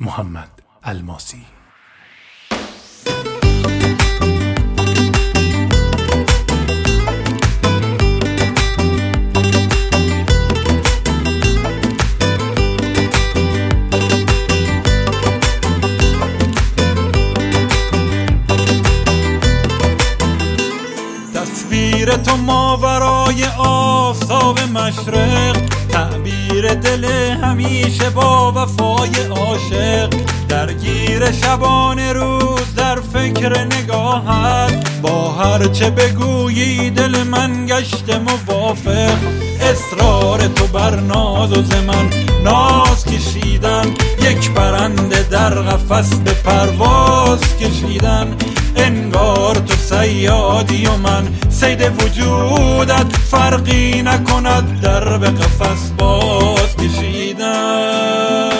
محمد الماسی. تصویر تو ماورای آفتاب مشرق، تعبیر دل همیشه با وفای عاشق، درگیر شبانه روز در فکر نگاهت، با هرچه بگویی دل من گشته موافق. اصرار تو بر ناز و ز من ناز کشیدن، یک پرنده در قفس به پرواز کشیدن. انگار تو صیادی و من صید وجودت، فرقی نکند در به قفس باز کشیدن.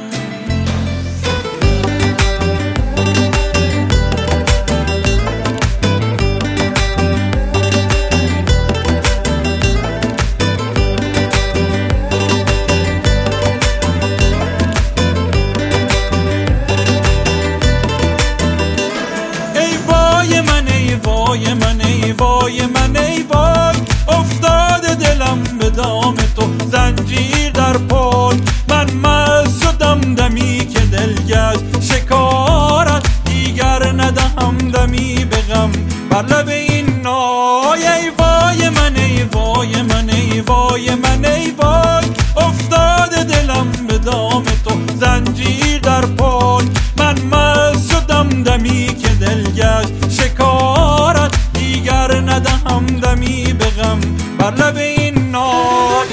وای من ای وای من ای وای، افتاده دلم به دام تو زنجیر در پای. من مست شدم دمی که دل گشت شکارت، دیگر ندهم دمی به غم بر لب این نای. ای وای من ای وای من ای وای من ای وای، افتاده دلم به دام تو زنجیر در پای. من مست شدم دمی که دل گشت شکارت، دیگر ندهم دمی به غم بر لب این نای.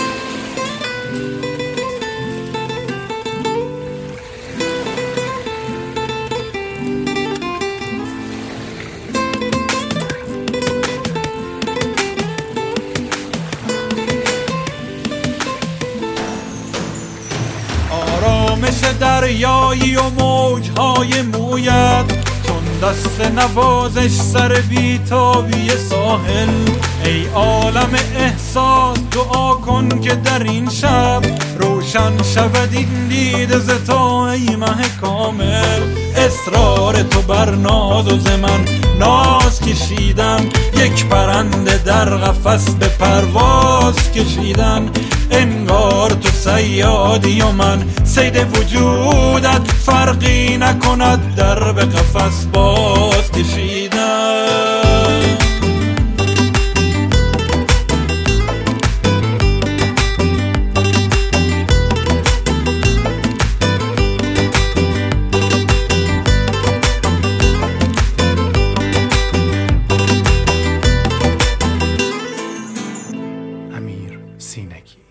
آرامش دریایی و موجهای مویت، چون دست نوازش سر بیتابی ساحل. ای عالم احساس دعا کن که در این شب روشن شود این دیده ز تو ای مه کامل. اصرار تو بر ناز و ز من ناز کشیدن، یک پرنده در قفس به پرواز کشیدن. انگار تو صیادی و من صید وجودت، فرقی نکند در به قفس باز کشیدن. امیر سینگی.